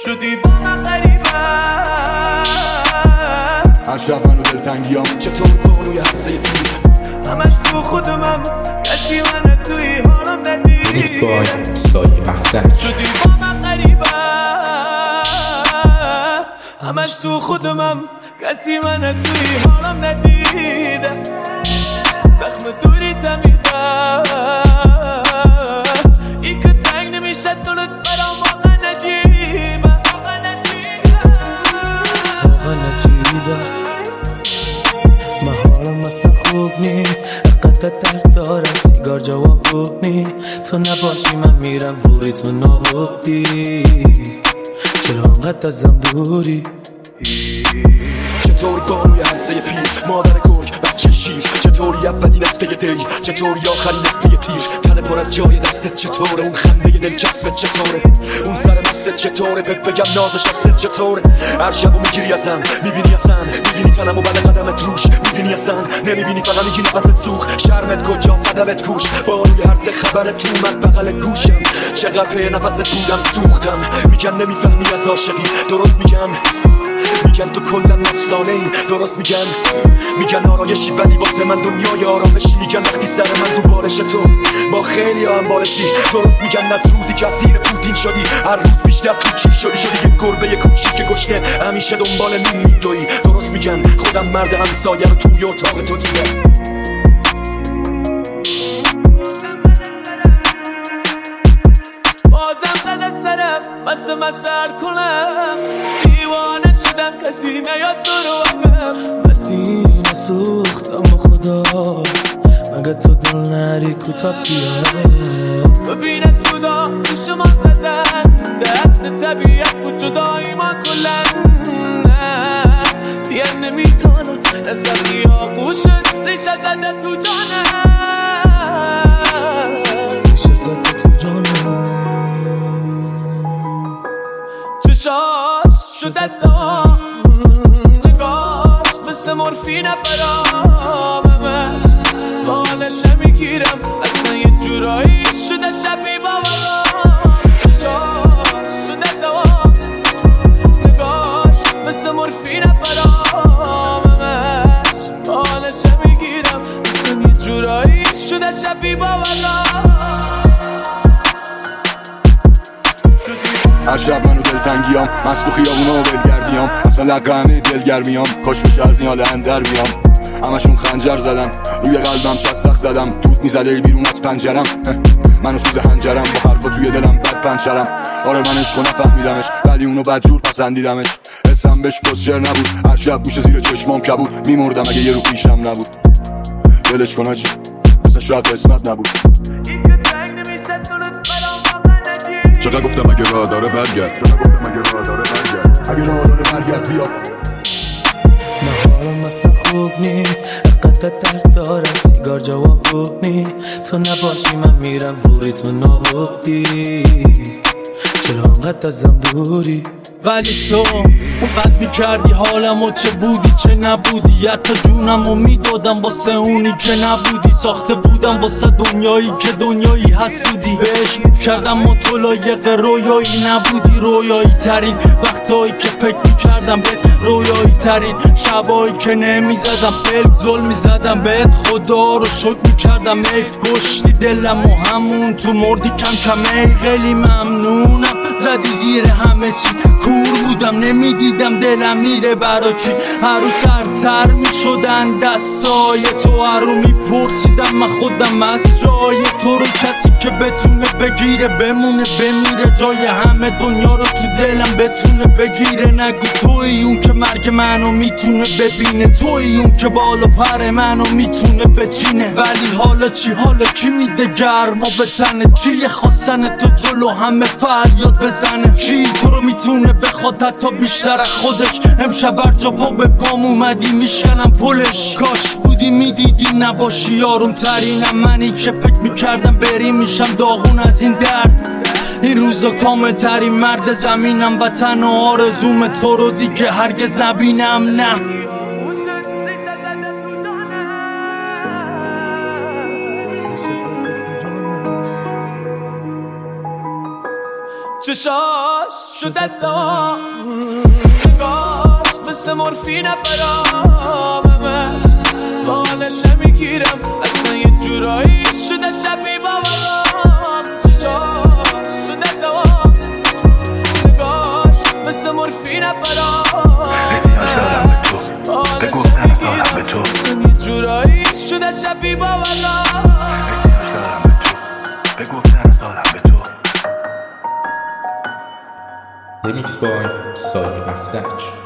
شدی با من غریبه هر شب منو دلتنگیام چطور بانوی حفظه پیر همش تو خودمم کسی من توی حالم ندید میکس بای سایه مفتر شدی با من غریبه همش تو خودمم کسی من توی حالم ندیده زخم دوری تمیده ای که تنگ نمیشه دلت برام واقعا نجیبه واقعا نجیبه من حالم مثلا خوب نی قطع درد دارم سیگار جواب خوب نی تو نباشی من میرم رو ریتم نابودی چرا انقدر ازم دوری چطوری بانوی حلزه پیر مادر گرگ بچه شیر چطوری اولی نقطه دی چطوری آخری نقطه تیر تن پر از جای دستت چطوره اون خنده دلچسبت چطوره اون سر مستت چطوره بهت بگم نازش هستت چطوره هر شبو میگیری ازم میبینی ازم میبینی تنمو بله قدمت روش میبینی ازم نمیبینی فقط میگی نفست سوخ شرمت کجا صدمت کوش بانوی هر سه خبرت تو من بغل گوشم چقدر پی نفست بودم سوختم میگن نمیفهمی از عاشقی درست میگن تو کلن افسانه ای درست میگن آرایشی ولی واسه من دنیای آرامشی میگن وقتی سر من تو بالش تو با خیلی هم بالشی درست میگن از روزی که اسیر پوتین شدی هر روز بیشتر تو چی شدی یک گربه کوچیک گشته همیشه دنبال نون میدوی درست میگن خودم مرد همسایه رو توی اتاق تو دیدم بازم زده سرم بسه من سر کنم دیوانه شدم کسی نیاد تو رو بگم مسینه سوختم خدا مگه تو دل نری کوتاه بیا ببین از سودا چشما زدن دست طبیعت و جدایی ما کلن دیگه نمیتونم نزدی ها گوشت ریشه زده تو جانم ریشه زده تو جانم چشاش شده دام نگاش مثل مورفینه براممش بالشه میگیرم اصلا یه جورایی شده شبیه بابا چشاش شده دام نگاش مثل مورفینه براممش بالشه میگیرم اصلا یه جورایی شده شبیه بابا هر شب منو دلتنگیام مست تو خیابونا و بلگردیام اصلا لقمه دلگرمیام کاش بشه از این حال اندر بیام همشون خنجر زدن روی قلبم چسخ زدم دود میزده بیرون از پنجرم منو سوز هنجرم با حرفا توی دلم بد پنچرم آره من عشقو نفهمیدمش ولی اونو بدجور پسندیدمش حسم بهش کسچر نبود هر شب گوشه زیر چشمام کبود میمردم اگه یه رو پیشم نبود دلش کن آجی مثل شاید قسمت نبود چقدر گفتم اگه راه داره برگرد اگه راه داره برگرد بیا من حالم مثلا خوب نی قطع درد دارم سیگار جواب خوب نی تو نباشی من میرم رو ریتم نابودی چرا انقدر ازم دوری ولی تو بد میکردی حالمو چه بودی چه نبودی حتی جونمو میدادم واسه اونی که نبودی ساخته بودم واسه دنیایی که دنیایی حسودی بهش میکردم مطلایق رویایی نبودی رویایی ترین وقتایی که فکر میکردم بهت رویایی ترین شبایی که نمیزدم بلک ظلم میزدم بهت خدا رو شکر میکردم ایف کشتی دلم و همون تو مردی کم کم ای خیلی ممنونم زدی زیر همه چی کور بودم نمیدیدم دلم میره برا کی هر رو سرتر میشدن دستای تو هر رو میپرسیدم من خودم از جای تو رو کسی که بتونه بگیره بمونه بمیره جای همه دنیا رو تو دلم بتونه بگیره نگو توی اون که مرگ منو میتونه ببینه توی اون که بالا پر منو میتونه بچینه ولی حالا چی حالا کی میده گرما به تنه کی خواستن تو جلو همه فریاد بزنه کی تو رو میتونه بخواد حتی بیشتر از خودش امشب هر جا پا به پام اومدی میشکنم پلش کاش بودی میدیدی نباشی آروم ترینم منی که فکر میکردم بری میشم داغون از این درد این روزا کامل ترین مرد زمینم و تنها آرزوم تو رو دیگه هرگز نبینم نه چشاش شده دام، نگاش مثل مورفینه براممش، بالش میگیرم اصلا یه جورایی شده شبیه بابام. چشاش شده دام، نگاش مثل مورفینه برام، احتیاج دارم به تو، به گفتن سالم به تو، اصلا یه جورایی شده شبیه بابام. احتیاج دارم به تو، به گفتن سالم به تو. Remix by Soy Maftach.